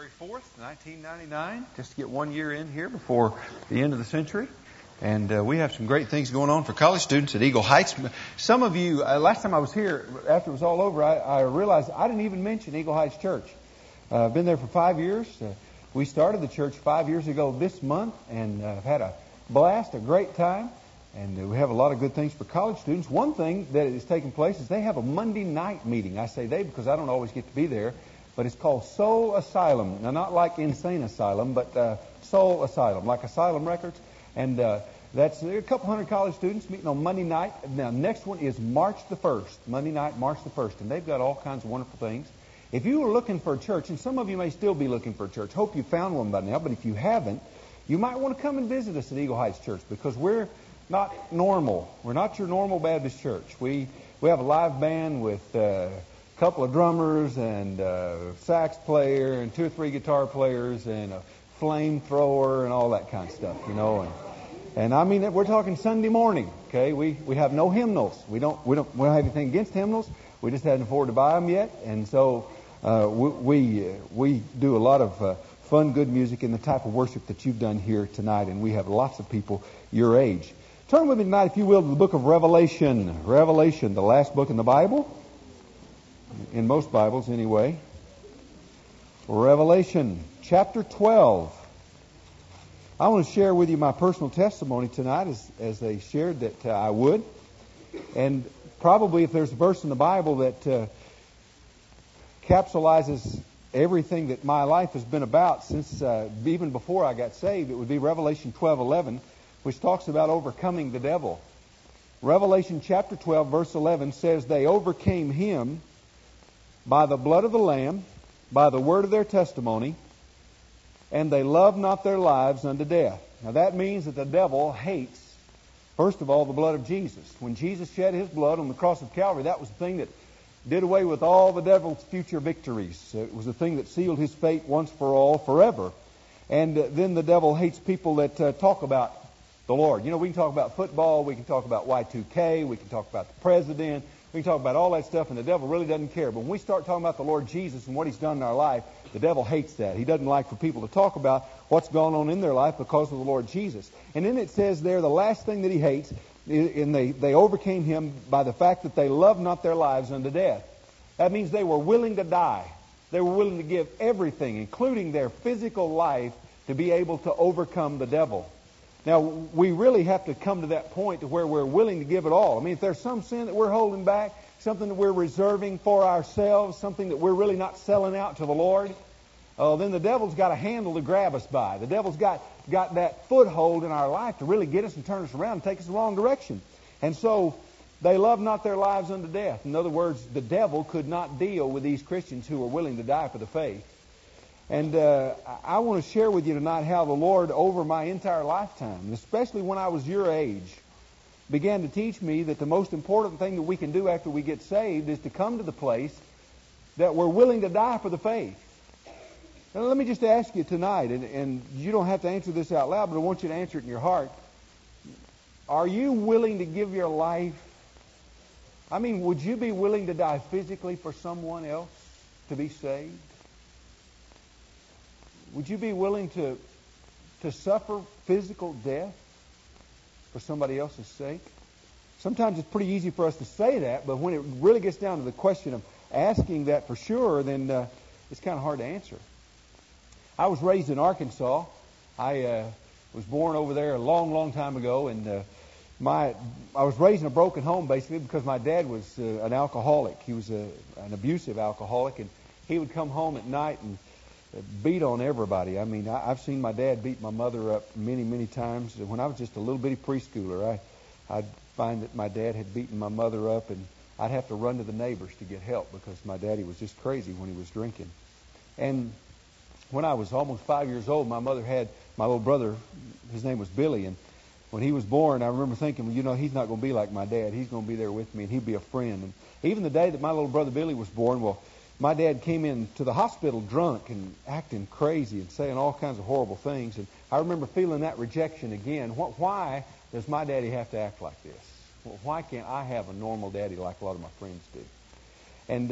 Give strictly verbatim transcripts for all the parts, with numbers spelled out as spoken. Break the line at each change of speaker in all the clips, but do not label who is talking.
February fourth, nineteen ninety-nine, just to get one year in here before the end of the century. And uh, we have some great things going on for college students at Eagle Heights. Some of you, uh, last time I was here, after it was all over, I, I realized I didn't even mention Eagle Heights Church. Uh, I've been there for five years. Uh, we started the church five years ago this month, and uh, have had a blast, a great time. And uh, we have a lot of good things for college students. One thing that is taking place is they have a Monday night meeting. I say they because I don't always get to be there. But it's called Soul Asylum. Now, not like Insane Asylum, but uh, Soul Asylum, like Asylum Records. And uh, that's a couple hundred college students meeting on Monday night. Now, next one is March the first, Monday night, March the first. And they've got all kinds of wonderful things. If you were looking for a church, and some of you may still be looking for a church, hope you found one by now, but if you haven't, you might want to come and visit us at Eagle Heights Church, because we're not normal. We're not your normal Baptist church. We, we have a live band with... Uh, couple of drummers and a sax player and two or three guitar players and a flamethrower and all that kind of stuff, you know. And, and I mean, we're talking Sunday morning, okay? We we have no hymnals. We don't we don't we don't have anything against hymnals. We just hadn't afforded to buy them yet, and so uh, we we, uh, we do a lot of uh, fun, good music and the type of worship that you've done here tonight, and we have lots of people your age. Turn with me tonight, if you will, to the book of Revelation. Revelation, the last book in the Bible. In most Bibles, anyway. Revelation chapter twelve. I want to share with you my personal testimony tonight, as, as they shared that uh, I would. And probably if there's a verse in the Bible that uh, capsulizes everything that my life has been about since uh, even before I got saved, it would be Revelation twelve eleven, which talks about overcoming the devil. Revelation chapter twelve, verse eleven says, "They overcame him by the blood of the Lamb, by the word of their testimony, and they loved not their lives unto death." Now that means that the devil hates, first of all, the blood of Jesus. When Jesus shed his blood on the cross of Calvary, that was the thing that did away with all the devil's future victories. It was the thing that sealed his fate once for all, forever. And uh, then the devil hates people that uh, talk about the Lord. You know, we can talk about football, we can talk about Y two K, we can talk about the president, we can talk about all that stuff, and the devil really doesn't care. But when we start talking about the Lord Jesus and what He's done in our life, the devil hates that. He doesn't like for people to talk about what's gone on in their life because of the Lord Jesus. And then it says there, the last thing that he hates, and they, they overcame him by the fact that they loved not their lives unto death. That means they were willing to die. They were willing to give everything, including their physical life, to be able to overcome the devil. Now, we really have to come to that point to where we're willing to give it all. I mean, if there's some sin that we're holding back, something that we're reserving for ourselves, something that we're really not selling out to the Lord, uh, then the devil's got a handle to grab us by. The devil's got, got that foothold in our life to really get us and turn us around and take us the wrong direction. And so, they love not their lives unto death. In other words, the devil could not deal with these Christians who were willing to die for the faith. And uh, I want to share with you tonight how the Lord, over my entire lifetime, especially when I was your age, began to teach me that the most important thing that we can do after we get saved is to come to the place that we're willing to die for the faith. Now, let me just ask you tonight, and, and you don't have to answer this out loud, but I want you to answer it in your heart. Are you willing to give your life? I mean, would you be willing to die physically for someone else to be saved? Would you be willing to, to suffer physical death for somebody else's sake? Sometimes it's pretty easy for us to say that, but when it really gets down to the question of asking that for sure, then uh, it's kind of hard to answer. I was raised in Arkansas. I uh, was born over there a long, long time ago, and uh, my I was raised in a broken home basically because my dad was uh, an alcoholic. He was a, an abusive alcoholic, and he would come home at night and beat on everybody. I mean, I, I've seen my dad beat my mother up many, many times. When I was just a little bitty preschooler, I, I'd find that my dad had beaten my mother up, and I'd have to run to the neighbors to get help because my daddy was just crazy when he was drinking. And when I was almost five years old, my mother had my little brother. His name was Billy, and when he was born, I remember thinking, well, you know, he's not going to be like my dad. He's going to be there with me, and he'd be a friend. And even the day that my little brother Billy was born, well, my dad came in to the hospital drunk and acting crazy and saying all kinds of horrible things. And I remember feeling that rejection again. Why does my daddy have to act like this? Well, why can't I have a normal daddy like a lot of my friends do? And uh,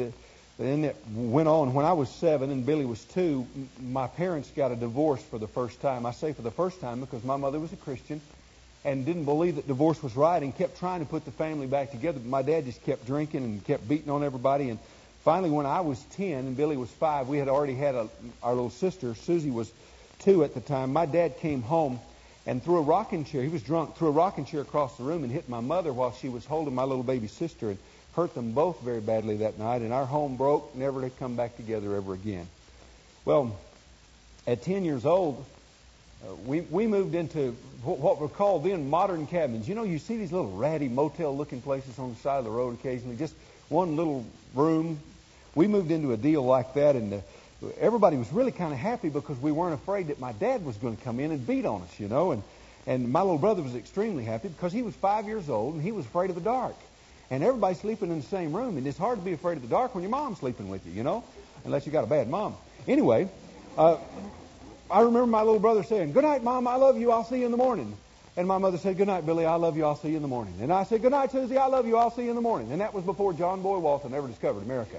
then it went on. When I was seven and Billy was two, my parents got a divorce for the first time. I say for the first time because my mother was a Christian and didn't believe that divorce was right and kept trying to put the family back together. But my dad just kept drinking and kept beating on everybody. And finally, when I was ten and Billy was five, we had already had a, our little sister. Susie was two at the time. My dad came home and threw a rocking chair. He was drunk, threw a rocking chair across the room and hit my mother while she was holding my little baby sister and hurt them both very badly that night. And our home broke, never to come back together ever again. Well, at ten years old, uh, we, we moved into what were called then modern cabins. You know, you see these little ratty motel-looking places on the side of the road occasionally, just one little room. We moved into a deal like that, and uh, everybody was really kind of happy because we weren't afraid that my dad was going to come in and beat on us, you know. And, and my little brother was extremely happy because he was five years old and he was afraid of the dark. And everybody's sleeping in the same room, and it's hard to be afraid of the dark when your mom's sleeping with you, you know, unless you got a bad mom. Anyway, uh, I remember my little brother saying, "Good night, Mom, I love you, I'll see you in the morning." And my mother said, "Good night, Billy, I love you, I'll see you in the morning." And I said, "Good night, Susie, I love you, I'll see you in the morning." And that was before John Boy Walton ever discovered America.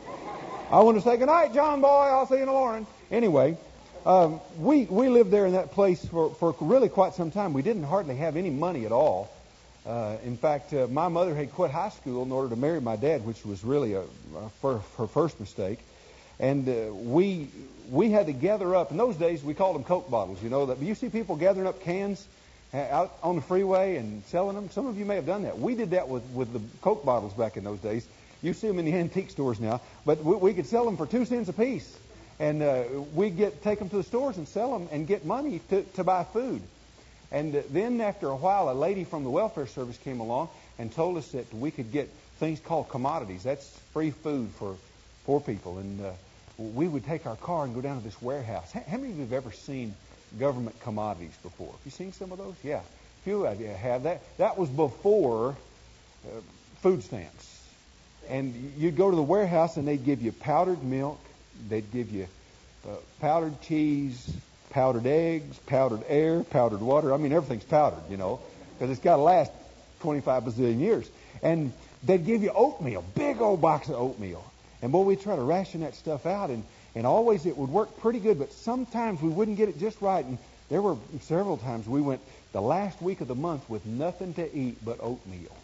I want to say, "Good night, John Boy, I'll see you in the morning." Anyway, um, we we lived there in that place for, for really quite some time. We didn't hardly have any money at all. Uh, in fact, uh, my mother had quit high school in order to marry my dad, which was really a, a, for her first mistake. And uh, we we had to gather up. In those days, we called them Coke bottles. You know that you see people gathering up cans uh, out on the freeway and selling them. Some of you may have done that. We did that with with the Coke bottles back in those days. You see them in the antique stores now, but we, we could sell them for two cents a piece, and uh, we'd get take them to the stores and sell them and get money to to buy food. And then after a while, a lady from the welfare service came along and told us that we could get things called commodities. That's free food for poor people. And uh, we would take our car and go down to this warehouse. How many of you have ever seen government commodities before? Have you seen some of those? Yeah. A few of you have. That That was before uh, food stamps. And you'd go to the warehouse and they'd give you powdered milk. They'd give you uh, powdered cheese, powdered eggs, powdered air, powdered water. I mean, everything's powdered, you know, because it's got to last twenty-five bazillion years. And they'd give you oatmeal, big old box of oatmeal. And, boy, we'd try to ration that stuff out, and, and always it would work pretty good, but sometimes we wouldn't get it just right. And there were several times we went the last week of the month with nothing to eat but oatmeal.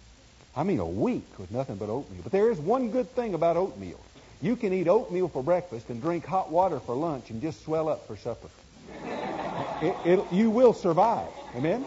I mean, a week with nothing but oatmeal. But there is one good thing about oatmeal. You can eat oatmeal for breakfast and drink hot water for lunch and just swell up for supper. It, it, you will survive. Amen?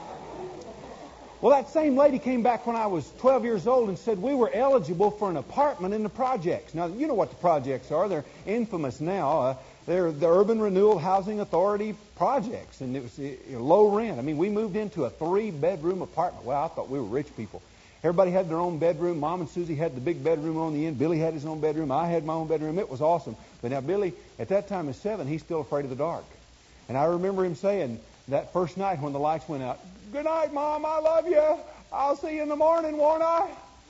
Well, that same lady came back when I was twelve years old and said we were eligible for an apartment in the projects. Now, you know what the projects are. They're infamous now. Uh, they're the Urban Renewal Housing Authority projects, and it was you know, low rent. I mean, we moved into a three-bedroom apartment. Well, I thought we were rich people. Everybody had their own bedroom. Mom and Susie had the big bedroom on the end. Billy had his own bedroom. I had my own bedroom. It was awesome. But now Billy, at that time, is seven. He's still afraid of the dark. And I remember him saying that first night when the lights went out, "Good night, Mom. I love you. I'll see you in the morning, won't I?"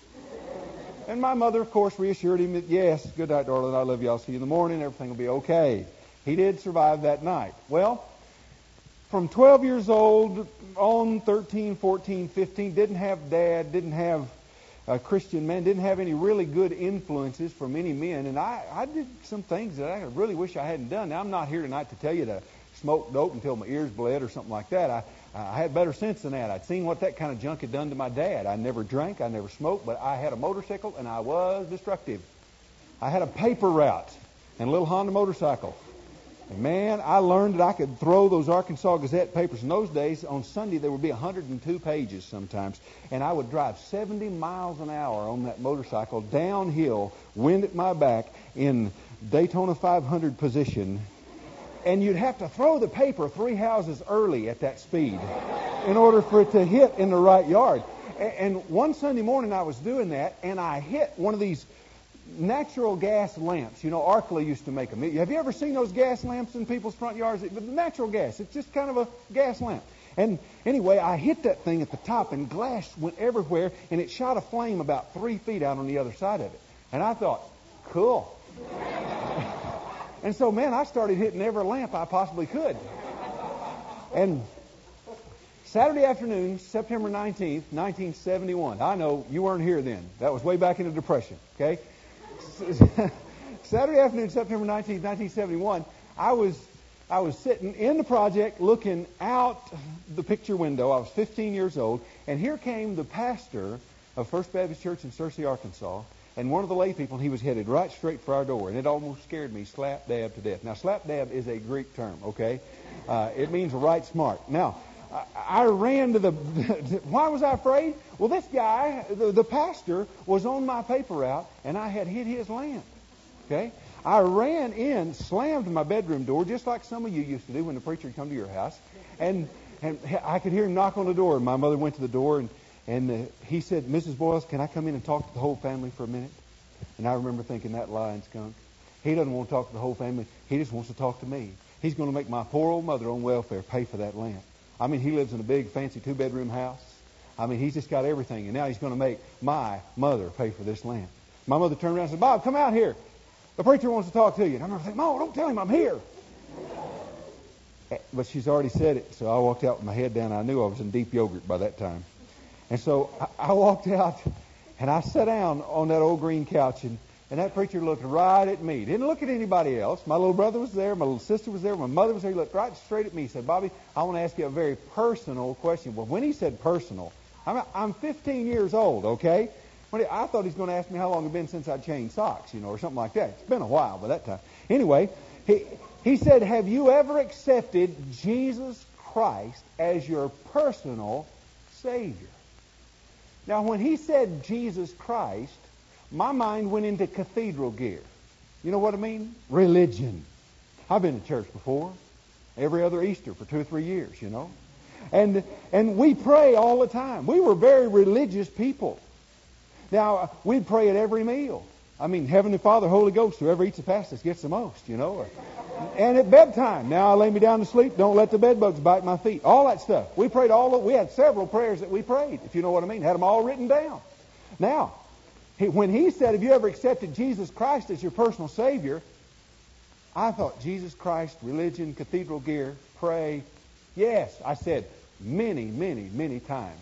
And my mother, of course, reassured him that, "Yes, good night, darling. I love you. I'll see you in the morning. Everything will be okay." He did survive that night. Well, from twelve years old on, thirteen, fourteen, fifteen, didn't have dad, didn't have a Christian man, didn't have any really good influences from any men. And I, I did some things that I really wish I hadn't done. Now, I'm not here tonight to tell you to smoke dope until my ears bled or something like that. I, I had better sense than that. I'd seen what that kind of junk had done to my dad. I never drank, I never smoked, but I had a motorcycle and I was destructive. I had a paper route and a little Honda motorcycle. And man, I learned that I could throw those Arkansas Gazette papers. In those days, on Sunday, there would be one hundred two pages sometimes. And I would drive seventy miles an hour on that motorcycle downhill, wind at my back, in Daytona five hundred position. And you'd have to throw the paper three houses early at that speed in order for it to hit in the right yard. And one Sunday morning I was doing that, and I hit one of these natural gas lamps. You know, Arkley used to make them. Have you ever seen those gas lamps in people's front yards? The natural gas. It's just kind of a gas lamp. And anyway, I hit that thing at the top, and glass went everywhere, and it shot a flame about three feet out on the other side of it. And I thought, cool. And so, man, I started hitting every lamp I possibly could. And Saturday afternoon, September nineteenth, nineteen seventy-one. I know you weren't here then. That was way back in the Depression, okay? Saturday afternoon, September nineteenth, nineteen seventy-one, I was I was sitting in the project looking out the picture window. I was fifteen years old, and here came the pastor of First Baptist Church in Searcy, Arkansas, and one of the lay people, and he was headed right straight for our door, and it almost scared me slap dab to death. Now, slap dab is a Greek term, okay? Uh, it means right smart. Now, I, I ran to the... Why was I afraid? Well, this guy, the, the pastor, was on my paper route, and I had hit his lamp, okay? I ran in, slammed my bedroom door, just like some of you used to do when the preacher would come to your house, and and I could hear him knock on the door, and my mother went to the door, and And uh, he said, Missus Boyles, can I come in and talk to the whole family for a minute? And I remember thinking, that lying skunk. He doesn't want to talk to the whole family. He just wants to talk to me. He's going to make my poor old mother on welfare pay for that lamp. I mean, he lives in a big, fancy two-bedroom house. I mean, he's just got everything. And now he's going to make my mother pay for this lamp. My mother turned around and said, Bob, come out here. The preacher wants to talk to you. And I remember thinking, Mom, don't tell him I'm here. But she's already said it. So I walked out with my head down. I knew I was in deep yogurt by that time. And so I, I walked out, and I sat down on that old green couch, and, and that preacher looked right at me. Didn't look at anybody else. My little brother was there. My little sister was there. My mother was there. He looked right straight at me. He said, Bobby, I want to ask you a very personal question. Well, when he said personal, I'm, I'm fifteen years old, okay? When he, I thought he was going to ask me how long it had been since I changed socks, you know, or something like that. It's been a while by that time. Anyway, he, he said, have you ever accepted Jesus Christ as your personal Savior? Now, when he said Jesus Christ, my mind went into cathedral gear. You know what I mean? Religion. I've been to church before. Every other Easter for two or three years, you know. And and we pray all the time. We were very religious people. Now, we'd pray at every meal. I mean, Heavenly Father, Holy Ghost, whoever eats the fastest gets the most, you know. And at bedtime, now I lay me down to sleep, don't let the bed bugs bite my feet. All that stuff. We prayed all of, we had several prayers that we prayed, if you know what I mean. Had them all written down. Now, he, when he said, have you ever accepted Jesus Christ as your personal Savior? I thought, Jesus Christ, religion, cathedral gear, pray. Yes, I said many, many, many times.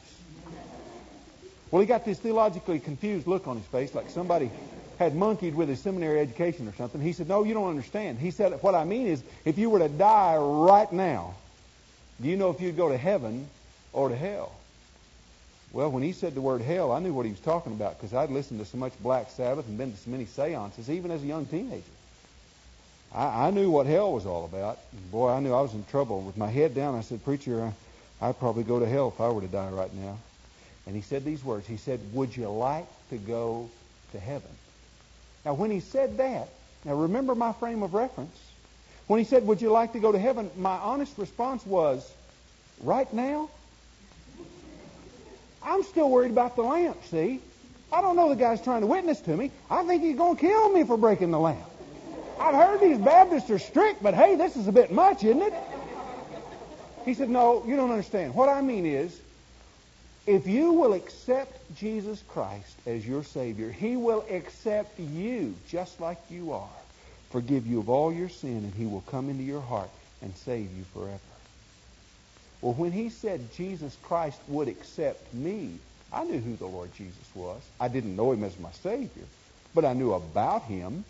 Well, he got this theologically confused look on his face, like somebody had monkeyed with his seminary education or something. He said, no, you don't understand. He said, what I mean is, if you were to die right now, do you know if you'd go to heaven or to hell? Well, when he said the word hell, I knew what he was talking about, because I'd listened to so much Black Sabbath and been to so many seances, even as a young teenager. I, I knew what hell was all about. And boy, I knew I was in trouble. With my head down, I said, preacher, I, I'd probably go to hell if I were to die right now. And he said these words. He said, would you like to go to heaven? Now, when he said that, now remember my frame of reference. When he said, would you like to go to heaven, my honest response was, right now? I'm still worried about the lamp, see? I don't know the guy's trying to witness to me. I think he's going to kill me for breaking the lamp. I've heard these Baptists are strict, but hey, this is a bit much, isn't it? He said, no, you don't understand. What I mean is, if you will accept Jesus Christ as your Savior, He will accept you just like you are, forgive you of all your sin, and He will come into your heart and save you forever. Well, when He said Jesus Christ would accept me, I knew who the Lord Jesus was. I didn't know Him as my Savior, but I knew about Him.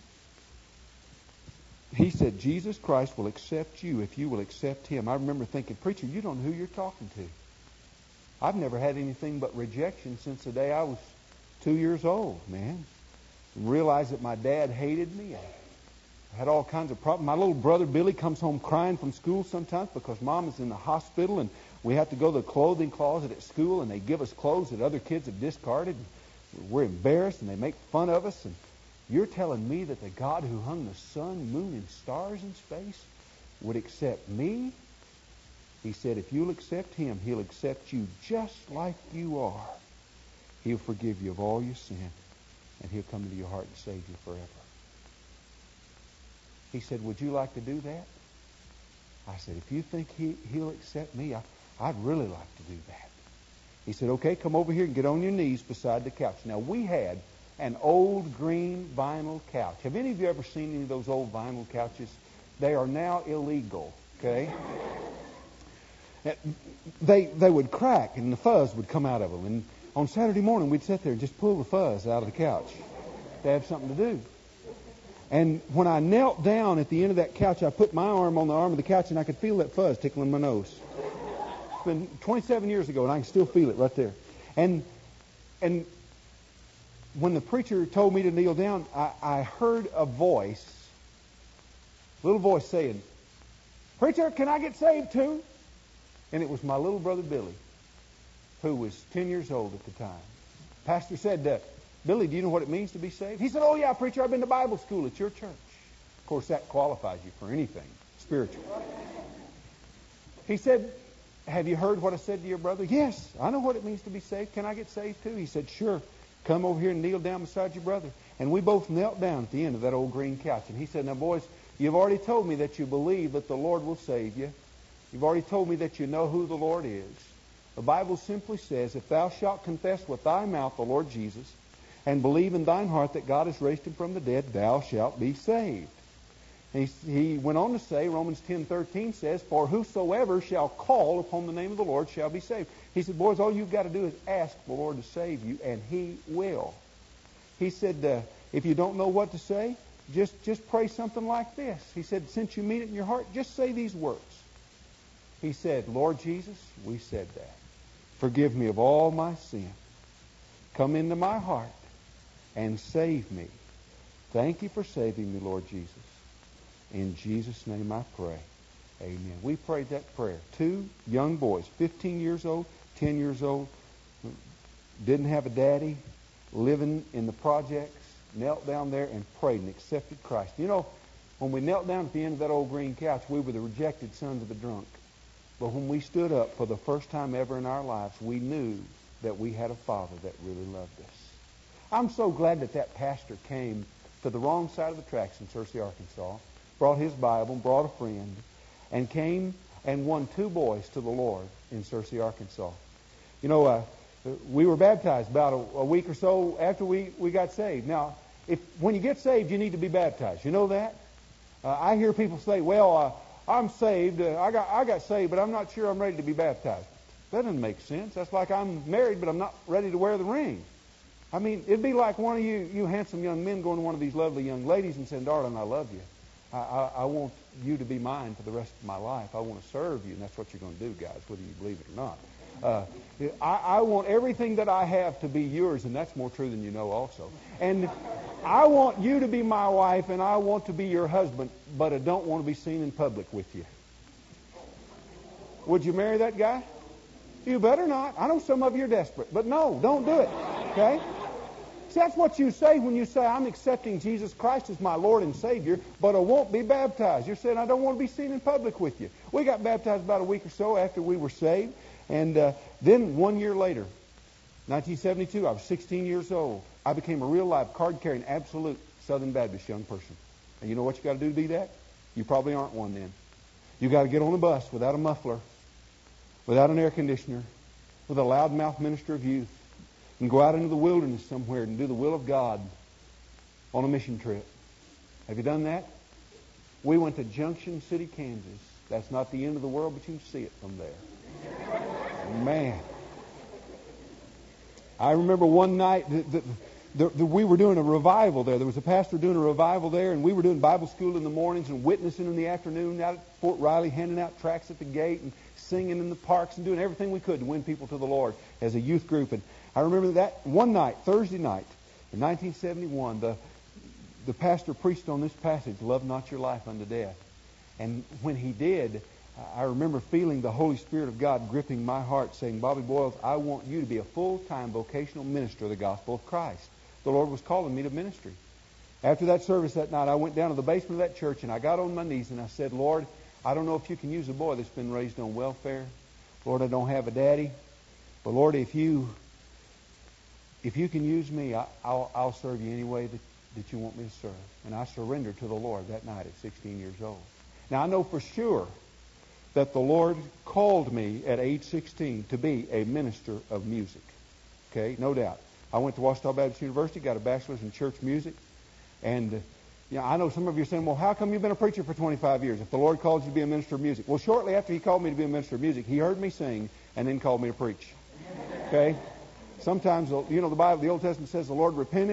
He said, Jesus Christ will accept you if you will accept Him. I remember thinking, preacher, you don't know who you're talking to. I've never had anything but rejection since the day I was two years old, man. And realized that my dad hated me. I had all kinds of problems. My little brother Billy comes home crying from school sometimes because Mom is in the hospital, and we have to go to the clothing closet at school, and they give us clothes that other kids have discarded. We're embarrassed, and they make fun of us. And you're telling me that the God who hung the sun, moon, and stars in space would accept me? He said, if you'll accept Him, He'll accept you just like you are. He'll forgive you of all your sin, and He'll come into your heart and save you forever. He said, would you like to do that? I said, if you think he, He'll accept me, I, I'd really like to do that. He said, okay, come over here and get on your knees beside the couch. Now, we had an old green vinyl couch. Have any of you ever seen any of those old vinyl couches? They are now illegal, okay? They they would crack and the fuzz would come out of them. And on Saturday morning, we'd sit there and just pull the fuzz out of the couch to have something to do. And when I knelt down at the end of that couch, I put my arm on the arm of the couch, and I could feel that fuzz tickling my nose. It's been twenty-seven years ago, and I can still feel it right there. And and when the preacher told me to kneel down, I, I heard a voice, a little voice saying, "Preacher, can I get saved too?" And it was my little brother Billy, who was ten years old at the time. Pastor said, uh, "Billy, do you know what it means to be saved?" He said, "Oh yeah, preacher, I've been to Bible school at your church." Of course, that qualifies you for anything spiritual. He said, "Have you heard what I said to your brother?" "Yes, I know what it means to be saved. Can I get saved too?" He said, "Sure. Come over here and kneel down beside your brother." And we both knelt down at the end of that old green couch. And he said, "Now, boys, you've already told me that you believe that the Lord will save you. You've already told me that you know who the Lord is. The Bible simply says, if thou shalt confess with thy mouth the Lord Jesus, and believe in thine heart that God has raised him from the dead, thou shalt be saved." And he, he went on to say, Romans ten thirteen says, "For whosoever shall call upon the name of the Lord shall be saved." He said, "Boys, all you've got to do is ask the Lord to save you, and he will." He said, uh, if you don't know what to say, just, just pray something like this. He said, since you mean it in your heart, just say these words. He said, "Lord Jesus," we said that, "forgive me of all my sin. Come into my heart and save me. Thank you for saving me, Lord Jesus. In Jesus' name I pray. Amen." We prayed that prayer. Two young boys, fifteen years old, ten years old, didn't have a daddy, living in the projects, knelt down there and prayed and accepted Christ. You know, when we knelt down at the end of that old green couch, we were the rejected sons of the drunk. But when we stood up for the first time ever in our lives, we knew that we had a Father that really loved us. I'm so glad that that pastor came to the wrong side of the tracks in Searcy, Arkansas, brought his Bible, brought a friend, and came and won two boys to the Lord in Searcy, Arkansas. You know, uh, we were baptized about a, a week or so after we, we got saved. Now, if when you get saved, you need to be baptized. You know that? Uh, I hear people say, well, uh, I'm saved. Uh, I got I got saved, but I'm not sure I'm ready to be baptized. That doesn't make sense. That's like I'm married, but I'm not ready to wear the ring. I mean, it'd be like one of you, you handsome young men going to one of these lovely young ladies and saying, "Darling, I love you. I, I, I want you to be mine for the rest of my life. I want to serve you." And that's what you're going to do, guys, whether you believe it or not. Uh, I, I want everything that I have to be yours, and that's more true than you know also. And I want you to be my wife, and I want to be your husband, but I don't want to be seen in public with you. Would you marry that guy? You better not. I know some of you are desperate, but no, don't do it. Okay? See, that's what you say when you say, "I'm accepting Jesus Christ as my Lord and Savior, but I won't be baptized." You're saying, "I don't want to be seen in public with you." We got baptized about a week or so after we were saved. And uh, then one year later, nineteen seventy-two, I was sixteen years old. I became a real live card-carrying, absolute Southern Baptist young person. And you know what you got to do to be that? You probably aren't one then. You got to get on a bus without a muffler, without an air conditioner, with a loudmouth minister of youth, and go out into the wilderness somewhere and do the will of God on a mission trip. Have you done that? We went to Junction City, Kansas. That's not the end of the world, but you can see it from there. Man. I remember one night that, that, that, that we were doing a revival there. There was a pastor doing a revival there, and we were doing Bible school in the mornings and witnessing in the afternoon out at Fort Riley, handing out tracts at the gate and singing in the parks and doing everything we could to win people to the Lord as a youth group. And I remember that one night, Thursday night, in nineteen seventy-one, the, the pastor preached on this passage, "Love not your life unto death." And when he did, I remember feeling the Holy Spirit of God gripping my heart, saying, "Bobby Boyles, I want you to be a full-time vocational minister of the gospel of Christ." The Lord was calling me to ministry. After that service that night, I went down to the basement of that church, and I got on my knees, and I said, "Lord, I don't know if you can use a boy that's been raised on welfare. Lord, I don't have a daddy. But Lord, if you if you can use me, I, I'll, I'll serve you any way that, that you want me to serve." And I surrendered to the Lord that night at sixteen years old. Now, I know for sure that the Lord called me at age sixteen to be a minister of music. Okay, no doubt. I went to Ouachita Baptist University, got a bachelor's in church music. And, uh, you know, I know some of you are saying, "Well, how come you've been a preacher for twenty-five years if the Lord called you to be a minister of music?" Well, shortly after He called me to be a minister of music, He heard me sing and then called me to preach. Okay? Sometimes, you know, the Bible, the Old Testament says the Lord repented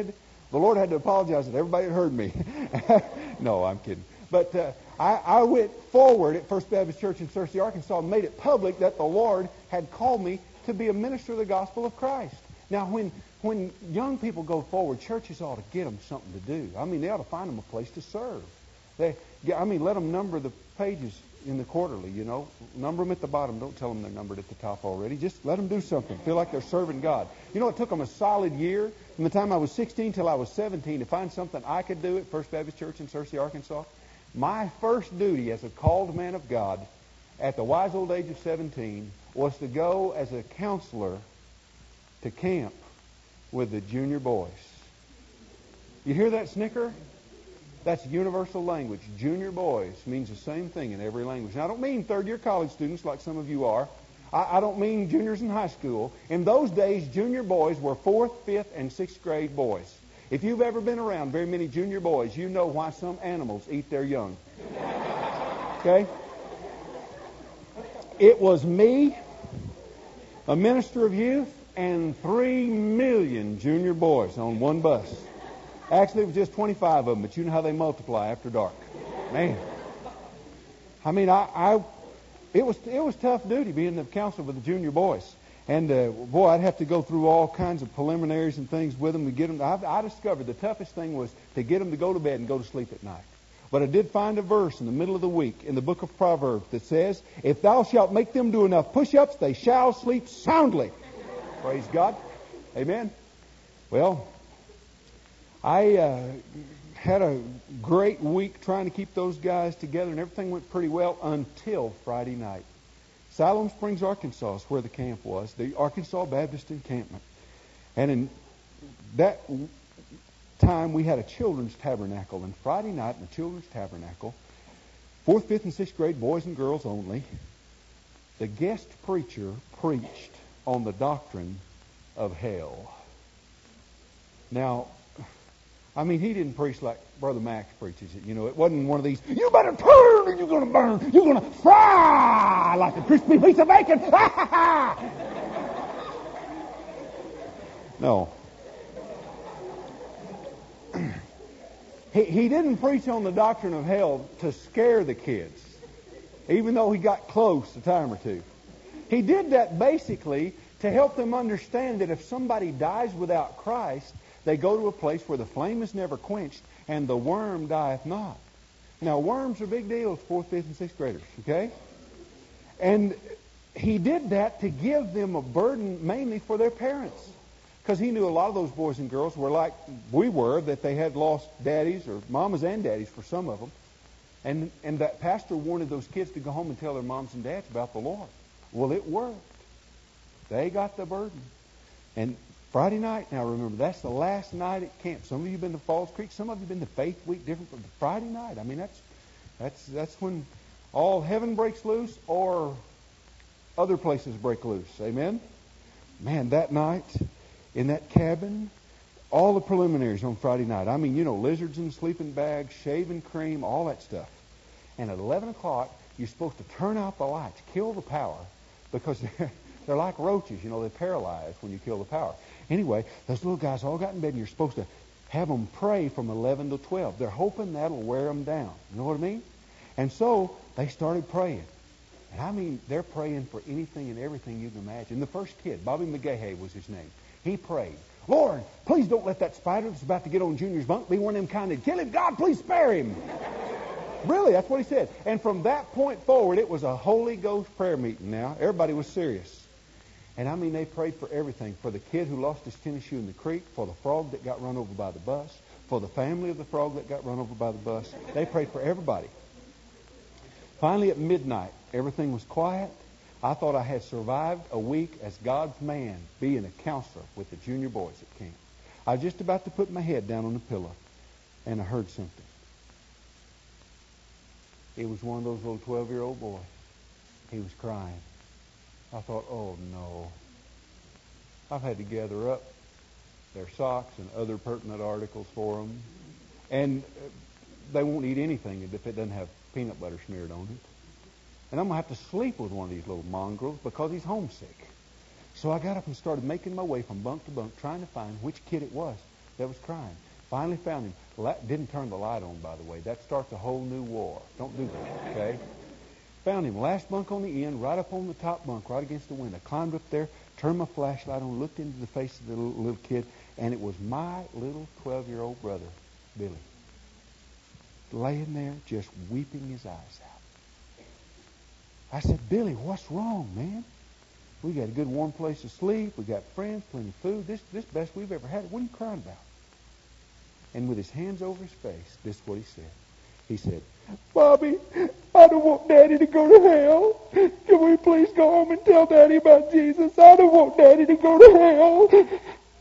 The Lord had to apologize to everybody that heard me. No, I'm kidding. But uh, I, I went forward at First Baptist Church in Searcy, Arkansas, and made it public that the Lord had called me to be a minister of the gospel of Christ. Now, when when young people go forward, churches ought to get them something to do. I mean, they ought to find them a place to serve. They, I mean, let them number the pages in the quarterly, you know. Number them at the bottom. Don't tell them they're numbered at the top already. Just let them do something. Feel like they're serving God. You know, it took them a solid year from the time I was sixteen till I was seventeen to find something I could do at First Baptist Church in Searcy, Arkansas. My first duty as a called man of God at the wise old age of seventeen was to go as a counselor to camp with the junior boys. You hear that snicker? That's universal language. Junior boys means the same thing in every language. Now, I don't mean third-year college students like some of you are. I, I don't mean juniors in high school. In those days, junior boys were fourth, fifth, and sixth grade boys. If you've ever been around very many junior boys, you know why some animals eat their young. Okay? It was me, a minister of youth, and three million junior boys on one bus. Actually, it was just twenty-five of them, but you know how they multiply after dark. Man. I mean, I, I it was it was tough duty being the counselor with the junior boys. And, uh, boy, I'd have to go through all kinds of preliminaries and things with them to get them. I, I discovered the toughest thing was to get them to go to bed and go to sleep at night. But I did find a verse in the middle of the week in the book of Proverbs that says, if thou shalt make them do enough push-ups, they shall sleep soundly. Praise God. Amen. Well, I uh, had a great week trying to keep those guys together, and everything went pretty well until Friday night. Siloam Springs, Arkansas is where the camp was, the Arkansas Baptist Encampment. And in that time, we had a children's tabernacle. And Friday night in the children's tabernacle, fourth, fifth, and sixth grade boys and girls only, the guest preacher preached on the doctrine of hell. Now, I mean, he didn't preach like Brother Max preaches it. You know, it wasn't one of these, you better turn or you're going to burn. You're going to fry like a crispy piece of bacon. No. he, he didn't preach on the doctrine of hell to scare the kids, even though he got close a time or two. He did that basically to help them understand that if somebody dies without Christ, they go to a place where the flame is never quenched and the worm dieth not. Now, worms are big deals, fourth, fifth, and sixth graders, okay? And he did that to give them a burden mainly for their parents. Because he knew a lot of those boys and girls were like we were, that they had lost daddies or mamas and daddies for some of them. And, and that pastor wanted those kids to go home and tell their moms and dads about the Lord. Well, it worked. They got the burden. And Friday night, now remember, that's the last night at camp. Some of you have been to Falls Creek. Some of you have been to Faith Week, different from Friday night. I mean, that's that's that's when all heaven breaks loose or other places break loose. Amen? Man, that night in that cabin, all the preliminaries on Friday night. I mean, you know, lizards in sleeping bags, shaving cream, all that stuff. And at eleven o'clock, you're supposed to turn out the lights, kill the power, because they're, they're like roaches. You know, they paralyze when you kill the power. Anyway, those little guys all got in bed, and you're supposed to have them pray from eleven to twelve. They're hoping that'll wear them down. You know what I mean? And so they started praying. And I mean, they're praying for anything and everything you can imagine. The first kid, Bobby McGahey was his name. He prayed, Lord, please don't let that spider that's about to get on Junior's bunk be one of them kind that kill him. God, please spare him. Really, that's what he said. And from that point forward, it was a Holy Ghost prayer meeting now. Everybody was serious. And I mean, they prayed for everything. For the kid who lost his tennis shoe in the creek, for the frog that got run over by the bus, for the family of the frog that got run over by the bus. They prayed for everybody. Finally, at midnight, everything was quiet. I thought I had survived a week as God's man, being a counselor with the junior boys at camp. I was just about to put my head down on the pillow, and I heard something. It was one of those little twelve-year-old boys. He was crying. I thought, oh, no. I've had to gather up their socks and other pertinent articles for them. And they won't eat anything if it doesn't have peanut butter smeared on it. And I'm going to have to sleep with one of these little mongrels because he's homesick. So I got up and started making my way from bunk to bunk, trying to find which kid it was that was crying. Finally found him. La- didn't turn the light on, by the way. That starts a whole new war. Don't do that, okay? Found him. Last bunk on the end, right up on the top bunk, right against the window. Climbed up there, turned my flashlight on, looked into the face of the little, little kid, and it was my little twelve-year-old brother, Billy, laying there just weeping his eyes out. I said, Billy, what's wrong, man? We got a good warm place to sleep. We got friends, plenty of food. This this best we've ever had. What are you crying about? And with his hands over his face, this is what he said. He said, Bobby, I don't want Daddy to go to hell. Can we please go home and tell Daddy about Jesus? I don't want Daddy to go to hell.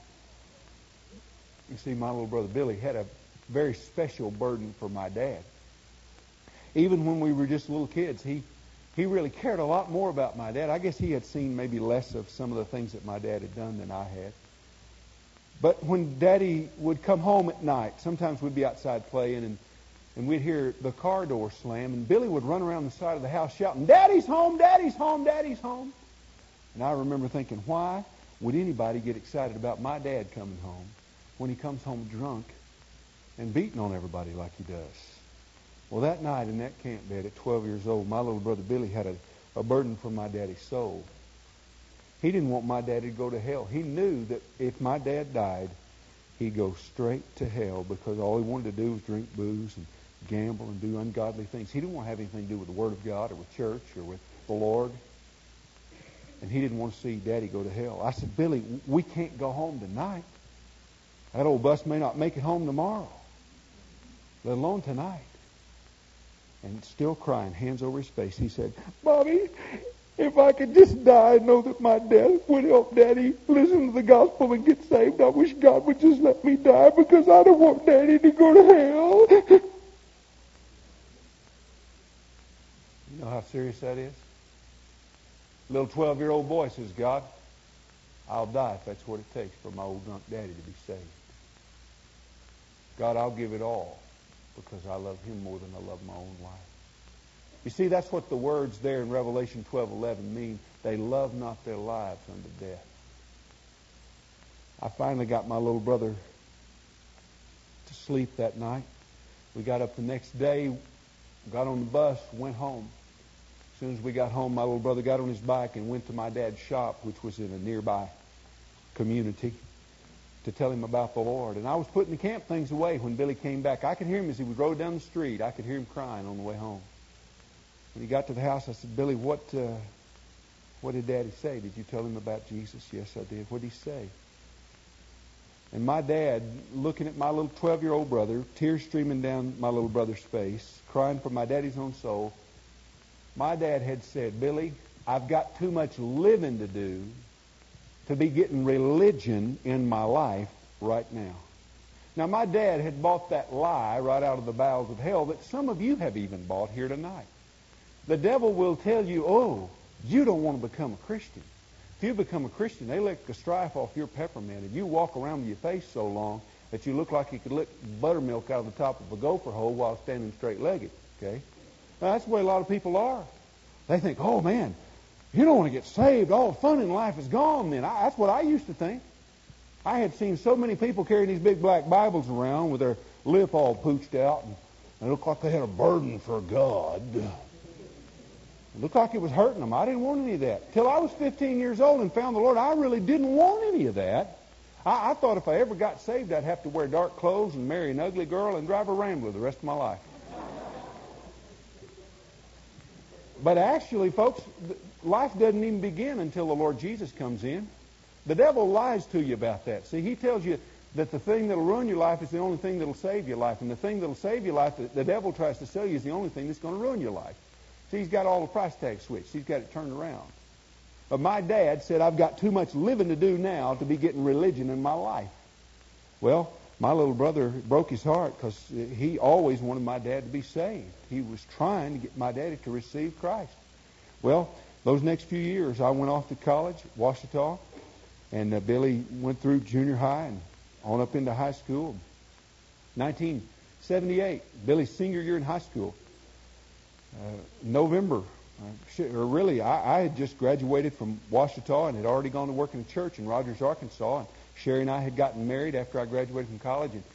You see, my little brother Billy had a very special burden for my dad. Even when we were just little kids, he, he really cared a lot more about my dad. I guess he had seen maybe less of some of the things that my dad had done than I had. But when Daddy would come home at night, sometimes we'd be outside playing, and, and we'd hear the car door slam, and Billy would run around the side of the house shouting, Daddy's home, Daddy's home, Daddy's home. And I remember thinking, why would anybody get excited about my dad coming home when he comes home drunk and beating on everybody like he does? Well, that night in that camp bed at twelve years old, my little brother Billy had a, a burden for my daddy's soul. He didn't want my daddy to go to hell. He knew that if my dad died, he'd go straight to hell because all he wanted to do was drink booze and gamble and do ungodly things. He didn't want to have anything to do with the Word of God or with church or with the Lord. And he didn't want to see Daddy go to hell. I said, Billy, we can't go home tonight. That old bus may not make it home tomorrow, let alone tonight. And still crying, hands over his face, he said, Bobby, if I could just die and know that my dad would help Daddy listen to the gospel and get saved, I wish God would just let me die because I don't want Daddy to go to hell. You know how serious that is? Little twelve-year-old boy says, God, I'll die if that's what it takes for my old drunk daddy to be saved. God, I'll give it all because I love him more than I love my own life. You see, that's what the words there in Revelation twelve eleven mean. They love not their lives unto death. I finally got my little brother to sleep that night. We got up the next day, got on the bus, went home. As soon as we got home, my little brother got on his bike and went to my dad's shop, which was in a nearby community, to tell him about the Lord. And I was putting the camp things away when Billy came back. I could hear him as he rode down the street. I could hear him crying on the way home. When he got to the house, I said, Billy, what uh, what did Daddy say? Did you tell him about Jesus? Yes, I did. What did he say? And my dad, looking at my little twelve-year-old brother, tears streaming down my little brother's face, crying for my daddy's own soul, my dad had said, Billy, I've got too much living to do to be getting religion in my life right now. Now, my dad had bought that lie right out of the bowels of hell that some of you have even bought here tonight. The devil will tell you, oh, you don't want to become a Christian. If you become a Christian, they lick the strife off your peppermint. If you walk around with your face so long that you look like you could lick buttermilk out of the top of a gopher hole while standing straight-legged, okay? Now, that's the way a lot of people are. They think, oh, man, you don't want to get saved. All the fun in life is gone then. I, that's what I used to think. I had seen so many people carrying these big black Bibles around with their lip all pooched out, and it looked like they had a burden for God. It looked like it was hurting them. I didn't want any of that. Till I was fifteen years old and found the Lord, I really didn't want any of that. I, I thought if I ever got saved, I'd have to wear dark clothes and marry an ugly girl and drive a Rambler the rest of my life. But actually, folks, life doesn't even begin until the Lord Jesus comes in. The devil lies to you about that. See, he tells you that the thing that will ruin your life is the only thing that will save your life. And the thing that will save your life, the, the devil tries to sell you, is the only thing that's going to ruin your life. See, he's got all the price tag switched. He's got it turned around. But my dad said, I've got too much living to do now to be getting religion in my life. Well, my little brother broke his heart because he always wanted my dad to be saved. He was trying to get my daddy to receive Christ. Well, those next few years, I went off to college, Ouachita, and uh, Billy went through junior high and on up into high school. nineteen seventy-eight, Billy's senior year in high school. Uh, November, uh, or really, I, I had just graduated from Ouachita and had already gone to work in a church in Rogers, Arkansas. And Sherry and I had gotten married after I graduated from college. And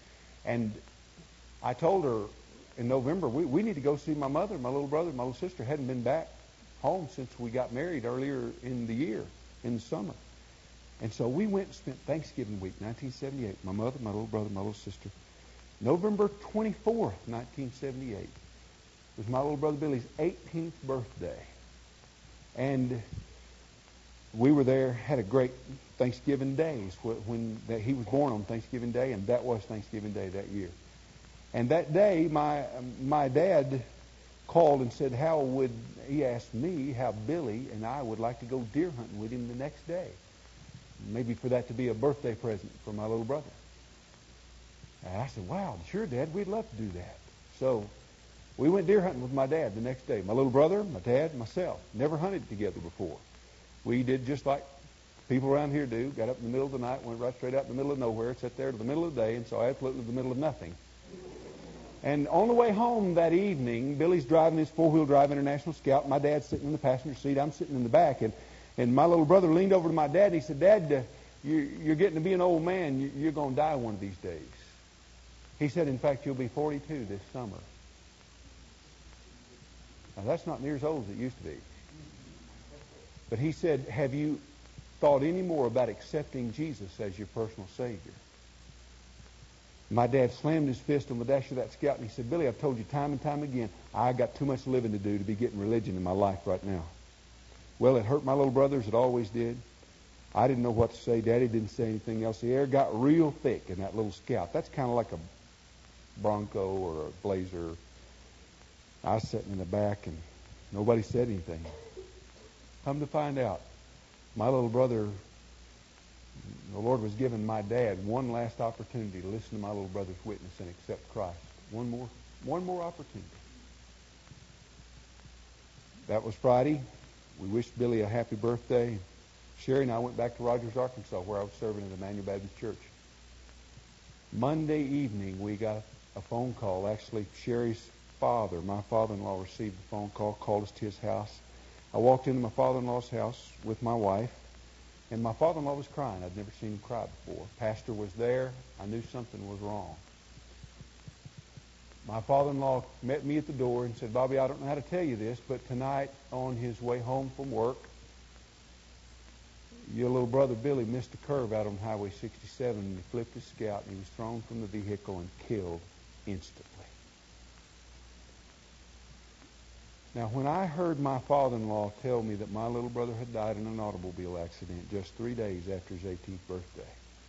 And I told her in November, we, we need to go see my mother. My little brother, my little sister hadn't been back home since we got married earlier in the year, in the summer. And so we went and spent Thanksgiving week, nineteen seventy-eight. My mother, my little brother, my little sister. November twenty-fourth, nineteen seventy-eight was my little brother Billy's eighteenth birthday. And we were there, had a great Thanksgiving Day. When that he was born on Thanksgiving Day, and that was Thanksgiving Day that year. And that day, my my dad called and said, how would, he asked me how Billy and I would like to go deer hunting with him the next day. Maybe for that to be a birthday present for my little brother. And I said, wow, sure, Dad, we'd love to do that. So we went deer hunting with my dad the next day. My little brother, my dad, myself. Never hunted together before. We did just like people around here do. Got up in the middle of the night, went right straight out in the middle of nowhere, sat there to the middle of the day, and saw absolutely the middle of nothing. And on the way home that evening, Billy's driving his four-wheel drive International Scout. My dad's sitting in the passenger seat. I'm sitting in the back. And, and my little brother leaned over to my dad, and he said, Dad, uh, you, you're getting to be an old man. You, you're going to die one of these days. He said, in fact, you'll be forty-two this summer. Now, that's not near as old as it used to be. But he said, have you thought any more about accepting Jesus as your personal Savior? My dad slammed his fist on the dash of that Scout, and he said, Billy, I've told you time and time again, I got too much living to do to be getting religion in my life right now. Well, it hurt my little brothers. It always did. I didn't know what to say. Daddy didn't say anything else. The air got real thick in that little Scout. That's kind of like a Bronco or a Blazer. I was sitting in the back, and nobody said anything. Come to find out, my little brother, the Lord was giving my dad one last opportunity to listen to my little brother's witness and accept Christ. One more, one more opportunity. That was Friday. We wished Billy a happy birthday. Sherry and I went back to Rogers, Arkansas, where I was serving at Emmanuel Baptist Church. Monday evening, we got a phone call. Actually, Sherry's father, my father-in-law, received a phone call, called us to his house. I walked into my father-in-law's house with my wife, and my father-in-law was crying. I'd never seen him cry before. Pastor was there. I knew something was wrong. My father-in-law met me at the door and said, Bobby, I don't know how to tell you this, but tonight on his way home from work, your little brother Billy missed a curve out on Highway sixty-seven, and he flipped his Scout, and he was thrown from the vehicle and killed instantly. Now, when I heard my father-in-law tell me that my little brother had died in an automobile accident just three days after his eighteenth birthday,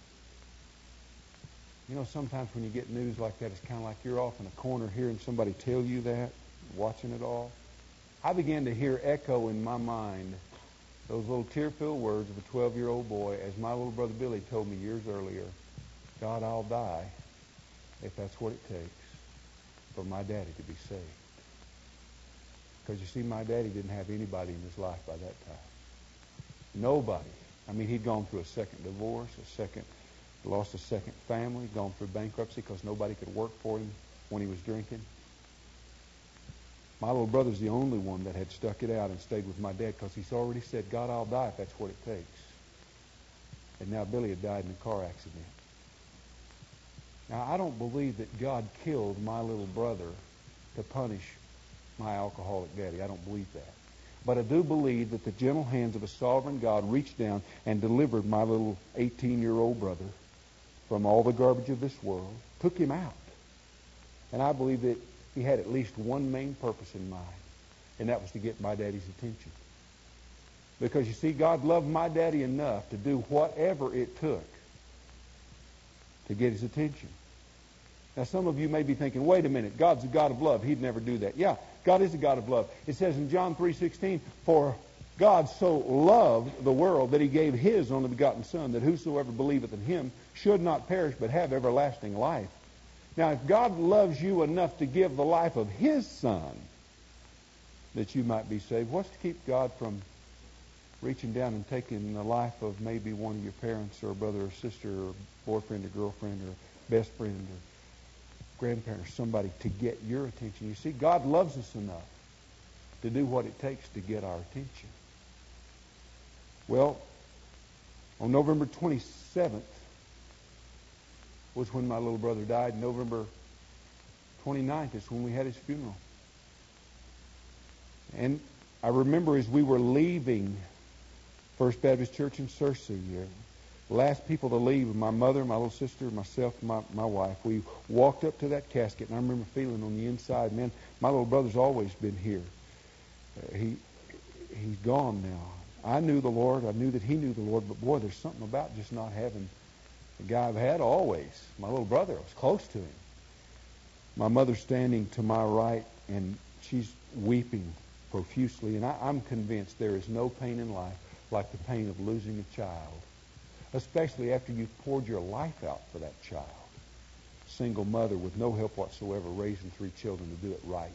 you know, sometimes when you get news like that, it's kind of like you're off in a corner hearing somebody tell you that, watching it all. I began to hear echo in my mind those little tear-filled words of a twelve-year-old boy, as my little brother Billy told me years earlier, God, I'll die if that's what it takes for my daddy to be saved. Because you see, my daddy didn't have anybody in his life by that time. Nobody. I mean, he'd gone through a second divorce, a second, lost a second family, gone through bankruptcy because nobody could work for him when he was drinking. My little brother's the only one that had stuck it out and stayed with my dad because he's already said, God, I'll die if that's what it takes. And now Billy had died in a car accident. Now, I don't believe that God killed my little brother to punish my alcoholic daddy. I don't believe that. But I do believe that the gentle hands of a sovereign God reached down and delivered my little eighteen-year-old brother from all the garbage of this world, took him out. And I believe that he had at least one main purpose in mind, and that was to get my daddy's attention. Because you see, God loved my daddy enough to do whatever it took to get his attention. Now, some of you may be thinking, wait a minute, God's a God of love. He'd never do that. Yeah, God is a God of love. It says in John three sixteen, for God so loved the world that he gave his only begotten Son, that whosoever believeth in him should not perish but have everlasting life. Now, if God loves you enough to give the life of his Son that you might be saved, what's to keep God from reaching down and taking the life of maybe one of your parents or a brother or sister or boyfriend or girlfriend or best friend or grandparent or somebody to get your attention? You see, God loves us enough to do what it takes to get our attention. Well, on November twenty-seventh, was when my little brother died. November twenty-ninth is when we had his funeral. And I remember as we were leaving First Baptist Church in Searcy, the last people to leave, my mother, my little sister, myself, my, my wife, we walked up to that casket, and I remember feeling on the inside, man, my little brother's always been here. Uh, he he's gone now. I knew the Lord. I knew that he knew the Lord, but boy, there's something about just not having the guy I've had always. My little brother, I was close to him. My mother's standing to my right, and she's weeping profusely, and I, I'm convinced there is no pain in life like the pain of losing a child, especially after you've poured your life out for that child. Single mother with no help whatsoever, raising three children to do it right.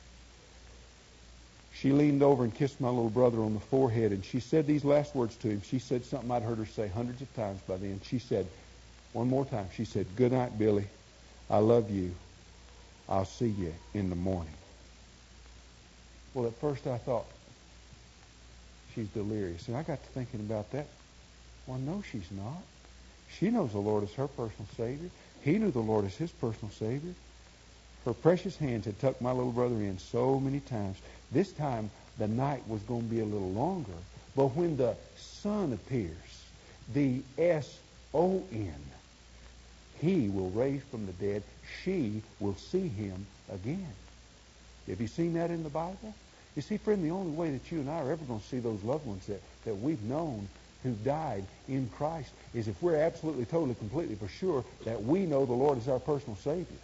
She leaned over and kissed my little brother on the forehead, and she said these last words to him. She said something I'd heard her say hundreds of times by then. She said, one more time, she said, "Good night, Billy. I love you. I'll see you in the morning." Well, at first I thought, she's delirious. And I got to thinking about that. Well, no, she's not. She knows the Lord is her personal Savior. He knew the Lord as his personal Savior. Her precious hands had tucked my little brother in so many times. This time, the night was going to be a little longer. But when the sun appears, the S O N, he will raise from the dead. She will see him again. Have you seen that in the Bible? You see, friend, the only way that you and I are ever going to see those loved ones that, that we've known who died in Christ is if we're absolutely, totally, completely for sure that we know the Lord is our personal Savior.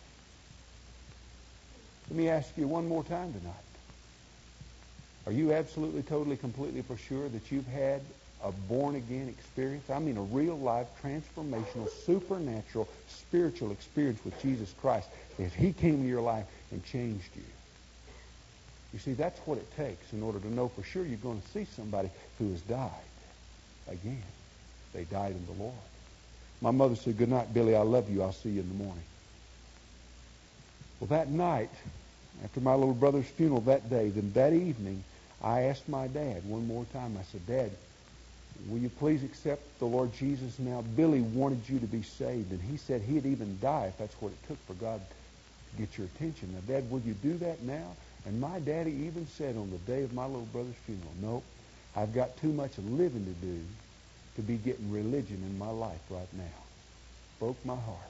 Let me ask you one more time tonight. Are you absolutely, totally, completely for sure that you've had a born-again experience? I mean a real-life, transformational, supernatural, spiritual experience with Jesus Christ. If he came into your life and changed you. You see, that's what it takes in order to know for sure you're going to see somebody who has died again. They died in the Lord. My mother said, "Good night, Billy. I love you. I'll see you in the morning." Well, that night, after my little brother's funeral that day, then that evening, I asked my dad one more time. I said, "Dad, will you please accept the Lord Jesus now? Billy wanted you to be saved." And he said he'd even die if that's what it took for God to get your attention. Now, Dad, will you do that now? And my daddy even said on the day of my little brother's funeral, "Nope, I've got too much living to do to be getting religion in my life right now." Broke my heart.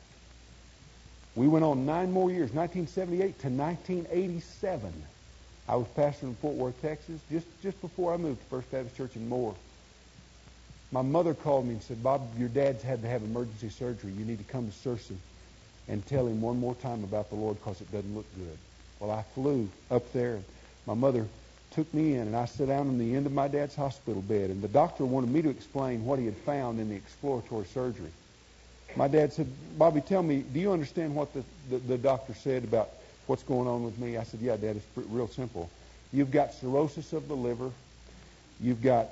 We went on nine more years, nineteen seventy-eight to nineteen eighty-seven. I was pastoring in Fort Worth, Texas, just, just before I moved to First Baptist Church in Moore. My mother called me and said, "Bob, your dad's had to have emergency surgery. You need to come to Searcy and tell him one more time about the Lord because it doesn't look good." Well, I flew up there, and my mother took me in, and I sat down on the end of my dad's hospital bed, and the doctor wanted me to explain what he had found in the exploratory surgery. My dad said, "Bobby, tell me, do you understand what the, the, the doctor said about what's going on with me?" I said, "Yeah, Dad, it's pretty, real simple. You've got cirrhosis of the liver. You've got,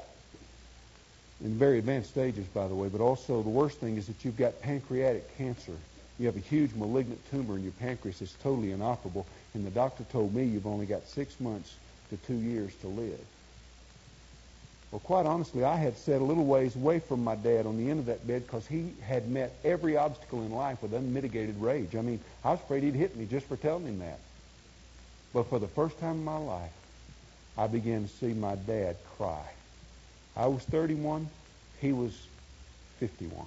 in very advanced stages, by the way, but also the worst thing is that you've got pancreatic cancer. You have a huge malignant tumor in your pancreas. It's totally inoperable. And the doctor told me you've only got six months to two years to live." Well, quite honestly, I had sat a little ways away from my dad on the end of that bed because he had met every obstacle in life with unmitigated rage. I mean, I was afraid he'd hit me just for telling him that. But for the first time in my life, I began to see my dad cry. I was thirty-one. He was fifty-one.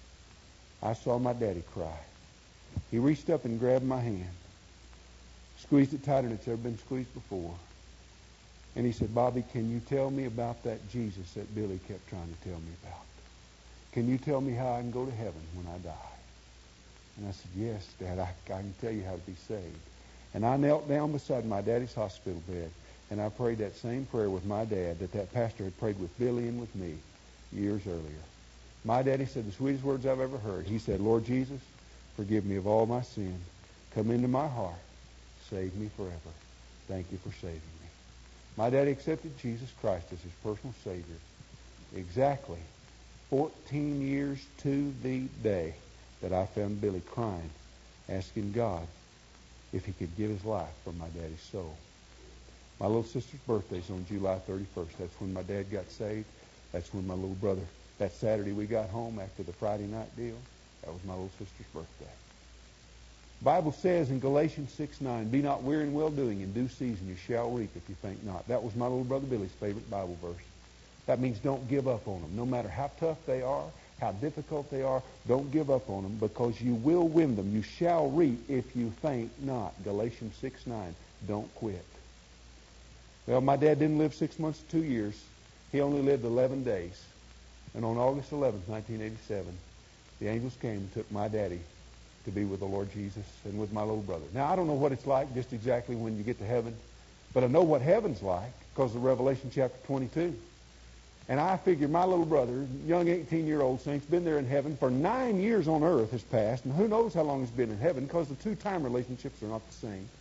I saw my daddy cry. He reached up and grabbed my hand, squeezed it tighter than it's ever been squeezed before. And he said, "Bobby, can you tell me about that Jesus that Billy kept trying to tell me about? Can you tell me how I can go to heaven when I die?" And I said, "Yes, Dad, I, I can tell you how to be saved." And I knelt down beside my daddy's hospital bed, and I prayed that same prayer with my dad that that pastor had prayed with Billy and with me years earlier. My daddy said the sweetest words I've ever heard. He said, "Lord Jesus, forgive me of all my sin. Come into my heart. Save me forever. Thank you for saving me." My daddy accepted Jesus Christ as his personal Savior exactly fourteen years to the day that I found Billy crying, asking God if he could give his life for my daddy's soul. My little sister's birthday's on July thirty-first. That's when my dad got saved. That's when my little brother, that Saturday we got home after the Friday night deal. That was my little sister's birthday. The Bible says in Galatians six nine, be not weary in well-doing. In due season you shall reap if you think not. That was my little brother Billy's favorite Bible verse. That means don't give up on them. No matter how tough they are, how difficult they are, don't give up on them, because you will win them. You shall reap if you faint not. Galatians six nine. Don't quit. Well, my dad didn't live six months to two years. He only lived eleven days. And on August eleventh, nineteen eighty-seven, the angels came and took my daddy to be with the Lord Jesus and with my little brother. Now, I don't know what it's like just exactly when you get to heaven, but I know what heaven's like because of Revelation chapter twenty-two. And I figure my little brother, young eighteen-year-old saint's been there in heaven for nine years on earth has passed, and who knows how long he's been in heaven, because the two time relationships are not the same.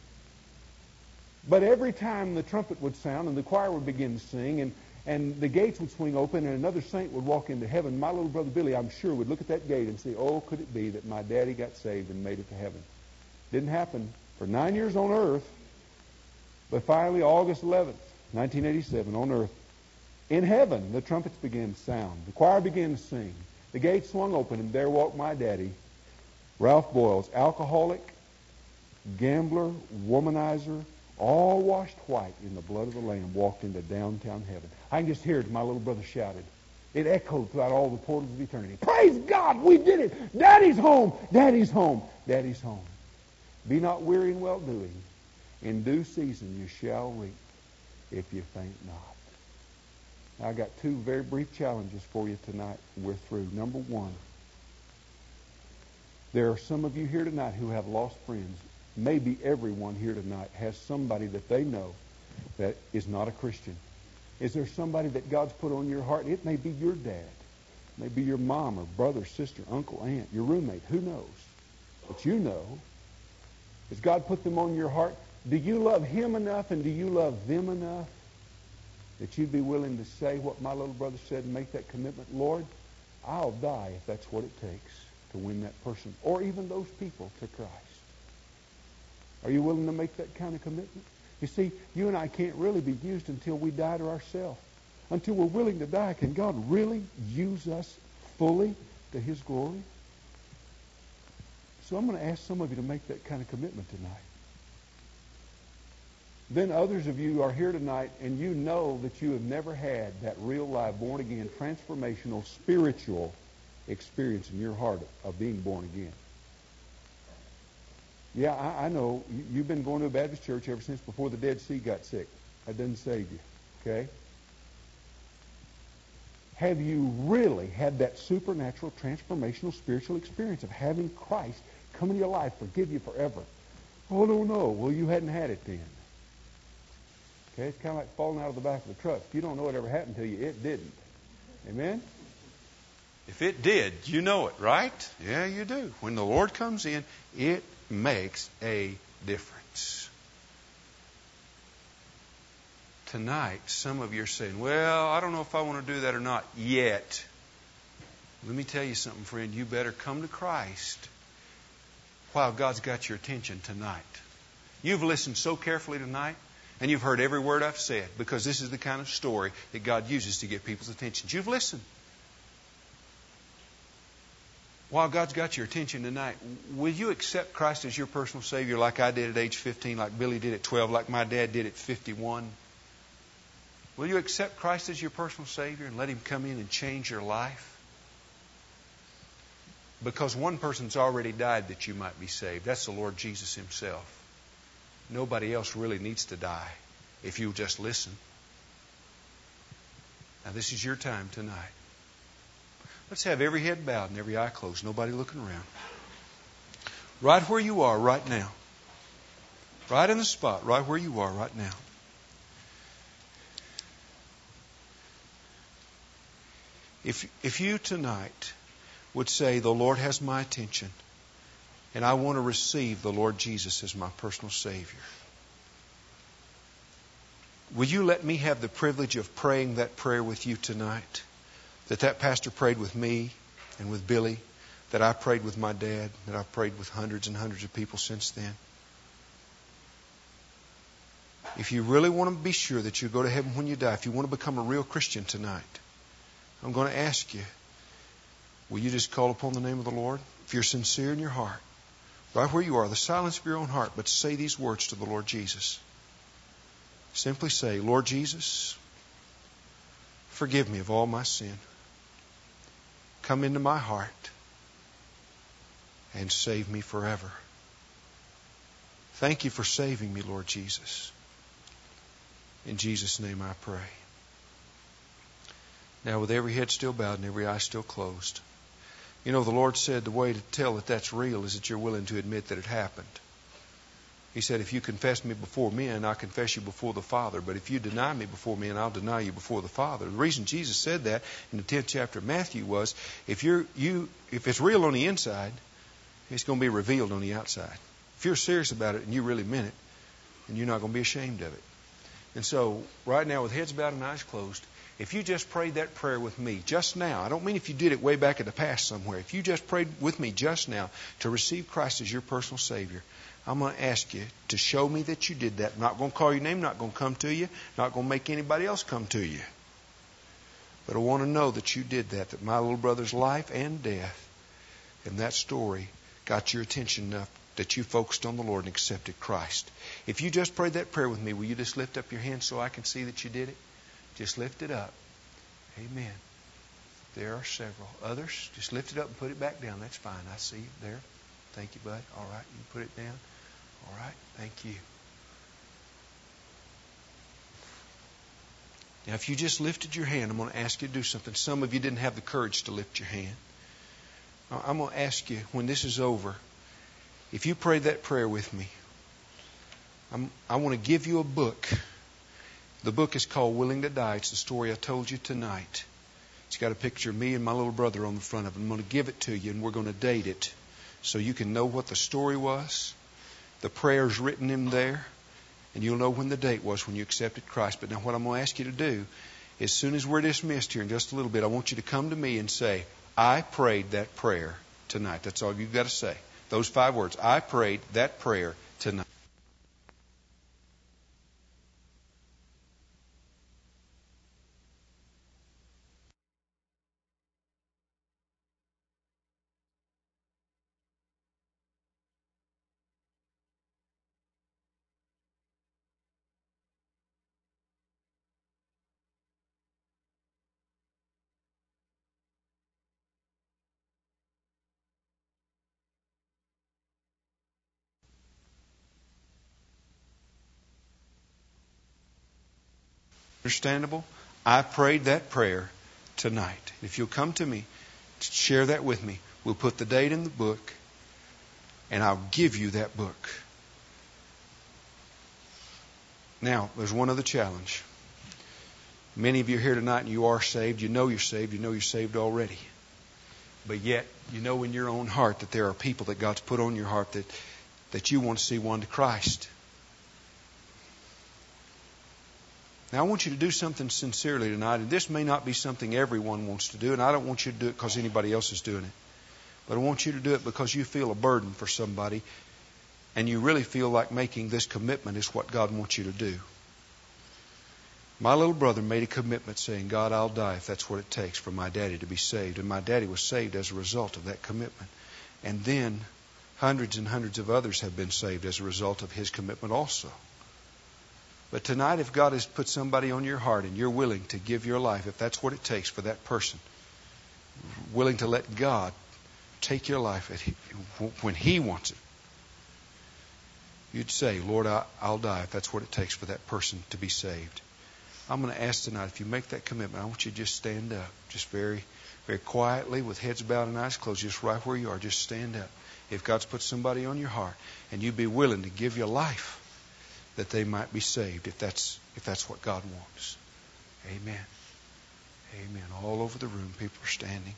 But every time the trumpet would sound and the choir would begin to sing and, and the gates would swing open and another saint would walk into heaven, my little brother Billy, I'm sure, would look at that gate and say, oh, could it be that my daddy got saved and made it to heaven? Didn't happen for nine years on earth, but finally August eleventh, nineteen eighty-seven, on earth, in heaven, the trumpets began to sound. The choir began to sing. The gates swung open, and there walked my daddy, Ralph Boyles, alcoholic, gambler, womanizer, all washed white in the blood of the Lamb, walked into downtown heaven. I can just hear it. My little brother shouted. It echoed throughout all the portals of eternity. Praise God, we did it. Daddy's home. Daddy's home. Daddy's home. Be not weary in well-doing. In due season you shall reap if you faint not. I got two very brief challenges for you tonight. We're through. Number one, there are some of you here tonight who have lost friends. Maybe everyone here tonight has somebody that they know that is not a Christian. Is there somebody that God's put on your heart? It may be your dad. It may be your mom or brother, sister, uncle, aunt, your roommate. Who knows? But you know. Has God put them on your heart? Do you love him enough and do you love them enough that you'd be willing to say what my little brother said and make that commitment? Lord, I'll die if that's what it takes to win that person or even those people to Christ. Are you willing to make that kind of commitment? You see, you and I can't really be used until we die to ourselves. Until we're willing to die, can God really use us fully to his glory? So I'm going to ask some of you to make that kind of commitment tonight. Then others of you are here tonight and you know that you have never had that real life, born again, transformational, spiritual experience in your heart of being born again. Yeah, I, I know. You've been going to a Baptist church ever since before the Dead Sea got sick. That doesn't save you, okay? Have you really had that supernatural, transformational, spiritual experience of having Christ come into your life, forgive you forever? Oh, no, no. Well, you hadn't had it then. Okay, it's kind of like falling out of the back of the truck. If you don't know what ever happened to you, it didn't. Amen?
If it did, you know it, right? Yeah, you do. When the Lord comes in, it makes a difference. Tonight, some of you are saying, well, I don't know if I want to do that or not yet. Let me tell you something, friend. You better come to Christ while God's got your attention tonight. You've listened so carefully tonight, and you've heard every word I've said, because this is the kind of story that God uses to get people's attention. You've listened. While God's got your attention tonight, will you accept Christ as your personal Savior like I did at age fifteen, like Billy did at twelve, like my dad did at fifty-one? Will you accept Christ as your personal Savior and let him come in and change your life? Because one person's already died that you might be saved. That's the Lord Jesus himself. Nobody else really needs to die if you'll just listen. Now, this is your time tonight. Let's have every head bowed and every eye closed. Nobody looking around. Right where you are right now. Right in the spot, right where you are right now. If, if you tonight would say, the Lord has my attention, and I want to receive the Lord Jesus as my personal Savior, will you let me have the privilege of praying that prayer with you tonight? That that pastor prayed with me and with Billy, that I prayed with my dad, that I've prayed with hundreds and hundreds of people since then. If you really want to be sure that you go to heaven when you die, if you want to become a real Christian tonight, I'm going to ask you, will you just call upon the name of the Lord? If you're sincere in your heart, right where you are, the silence of your own heart, but say these words to the Lord Jesus. Simply say, Lord Jesus, forgive me of all my sin. Come into my heart and save me forever. Thank you for saving me, Lord Jesus. In Jesus' name I pray. Now, with every head still bowed and every eye still closed, you know, the Lord said the way to tell that that's real is that you're willing to admit that it happened. He said, if you confess me before men, I'll confess you before the Father. But if you deny me before men, I'll deny you before the Father. The reason Jesus said that in the tenth chapter of Matthew was, if you're you if it's real on the inside, it's going to be revealed on the outside. If you're serious about it and you really meant it, then you're not going to be ashamed of it. And so, right now, with heads bowed and eyes closed, if you just prayed that prayer with me just now, I don't mean if you did it way back in the past somewhere. If you just prayed with me just now to receive Christ as your personal Savior, I'm going to ask you to show me that you did that. I'm not going to call your name, not going to come to you, not going to make anybody else come to you. But I want to know that you did that, that my little brother's life and death and that story got your attention enough that you focused on the Lord and accepted Christ. If you just prayed that prayer with me, will you just lift up your hand so I can see that you did it? Just lift it up. Amen. There are several. Others, just lift it up and put it back down. That's fine. I see you there. Thank you, bud. All right. You put it down. All right. Thank you. Now, if you just lifted your hand, I'm going to ask you to do something. Some of you didn't have the courage to lift your hand. I'm going to ask you, when this is over, if you prayed that prayer with me, I'm, I want to give you a book. The book is called Willing to Die. It's the story I told you tonight. It's got a picture of me and my little brother on the front of it. I'm going to give it to you, and we're going to date it so you can know what the story was. The prayer's written in there, and you'll know when the date was when you accepted Christ. But now what I'm going to ask you to do, as soon as we're dismissed here in just a little bit, I want you to come to me and say, I prayed that prayer tonight. That's all you've got to say. Those five words. I prayed that prayer tonight. Understandable? I prayed that prayer tonight. If you'll come to me, share that with me. We'll put the date in the book, and I'll give you that book. Now, there's one other challenge. Many of you are here tonight and you are saved. You know you're saved. You know you're saved already. But yet, you know in your own heart that there are people that God's put on your heart that, that you want to see won to Christ. Now, I want you to do something sincerely tonight, and this may not be something everyone wants to do, and I don't want you to do it because anybody else is doing it. But I want you to do it because you feel a burden for somebody, and you really feel like making this commitment is what God wants you to do. My little brother made a commitment saying, God, I'll die if that's what it takes for my daddy to be saved. And my daddy was saved as a result of that commitment. And then hundreds and hundreds of others have been saved as a result of his commitment also. But tonight, if God has put somebody on your heart and you're willing to give your life, if that's what it takes for that person, willing to let God take your life at he, when He wants it, you'd say, Lord, I, I'll die if that's what it takes for that person to be saved. I'm going to ask tonight, if you make that commitment, I want you to just stand up, just very, very quietly with heads bowed and eyes closed, just right where you are, just stand up. If God's put somebody on your heart and you'd be willing to give your life that they might be saved, if that's if that's what God wants. Amen. Amen. All over the room, people are standing.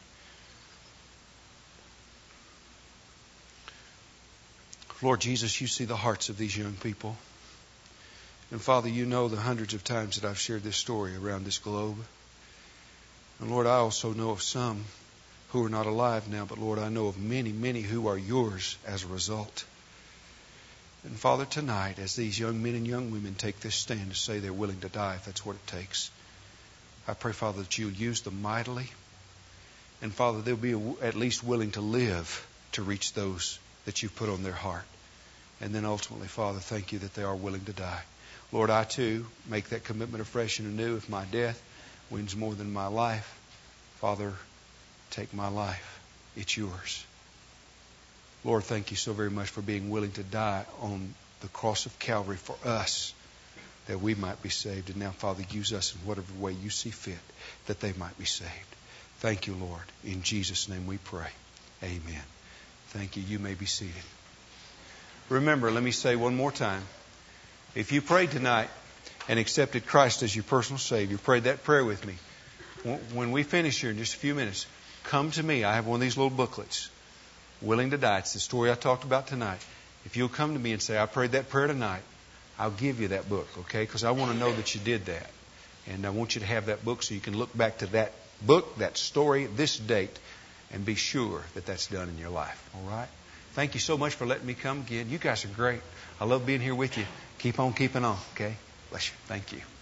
Lord Jesus, you see the hearts of these young people. And Father, you know the hundreds of times that I've shared this story around this globe. And Lord, I also know of some who are not alive now, but Lord, I know of many, many who are yours as a result. And Father, tonight, as these young men and young women take this stand to say they're willing to die if that's what it takes, I pray, Father, that you'll use them mightily And Father, they'll be at least willing to live to reach those that you've put on their heart. And then ultimately, Father, thank you that they are willing to die. Lord, I too make that commitment afresh and anew. If my death wins more than my life, Father, take my life. It's yours. Lord, thank you so very much for being willing to die on the cross of Calvary for us, that we might be saved. And now, Father, use us in whatever way you see fit, that they might be saved. Thank you, Lord. In Jesus' name we pray. Amen. Thank you. You may be seated. Remember, let me say one more time. If you prayed tonight and accepted Christ as your personal Savior, prayed that prayer with me. When we finish here in just a few minutes, come to me. I have one of these little booklets, Willing to Die. It's the story I talked about tonight. If you'll come to me and say, I prayed that prayer tonight, I'll give you that book, okay? Because I want to know that you did that. And I want you to have that book so you can look back to that book, that story, this date, and be sure that that's done in your life. All right? Thank you so much for letting me come again. You guys are great. I love being here with you. Keep on keeping on, okay? Bless you. Thank you.